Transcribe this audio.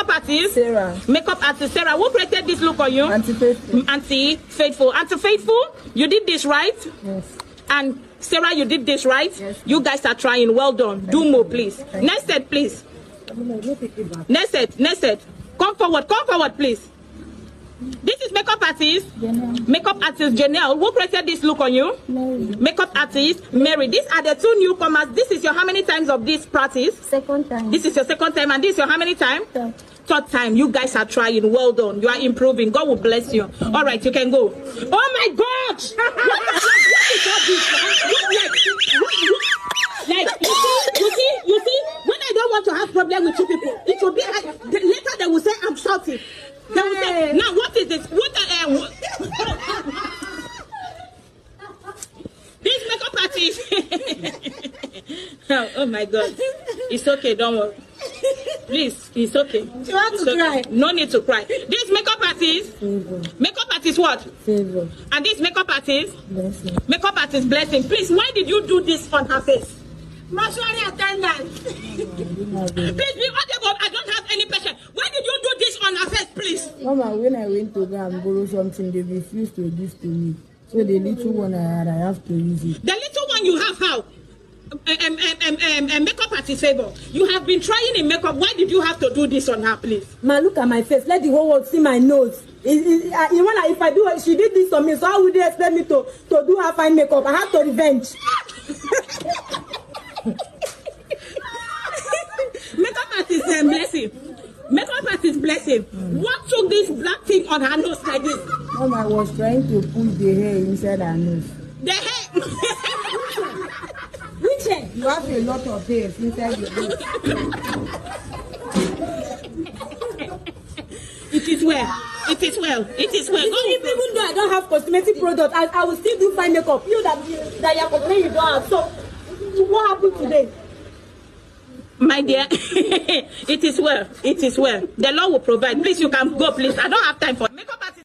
makeup artist? Sarah. Makeup artist Sarah. Who created this look on you? Auntie Faithful. Auntie Faithful. Auntie Faithful, you did this right? Yes. And Sarah, you did this right? Yes. You guys are trying. Well done. Do more, please. Next set, please. Next set. Come forward, please. This is makeup artist. Janelle. Makeup artist Janelle. Who created this look on you? Mary. Makeup artist Mary. These are the two newcomers. This is your how many times of this practice? Second time. This is your second time, and this is your how many time? Third time. You guys are trying. Well done. You are improving. God will bless you. All right, you can go. Oh my God! Like you see. When I don't want to have problem with two people, it will be like later they will say I'm shouting. They will say, now what is this? This makeup artist. Oh my God. It's okay, don't worry. Please, it's okay. You want to cry? No need to cry. This makeup artist. Favor. Makeup artist what? Favor. And this makeup artist? Blessing. Makeup artist Blessing. Please, why did you do this on her face? Mortuary attendant. Please be audible. I don't have any patience. Why did you do this on her face, please? Mama, when I went to go and borrow something, they refused to give to me. So the little one I had, I have to use it. The little one you have how? Makeup artist Favor. You have been trying in makeup. Why did you have to do this on her, please? Ma, look at my face. Let the whole world see my nose. If I do, she did this on me. So how would they expect me to do her fine makeup? I have to revenge. Makeup artist Blessing. Makeup artist Blessing. What took this black thing on her nose like this? Mama, I was trying to push the hair inside her nose. The hair. Which hair? You have a lot of hair inside your nose. It is well. It is well. It is well. Even though I don't have cosmetic product, I will still do fine makeup. You that you are complaining you don't have. So what happened today? My dear, it is well. It is well. The Lord will provide. Please, you can go, please. I don't have time for makeup artist.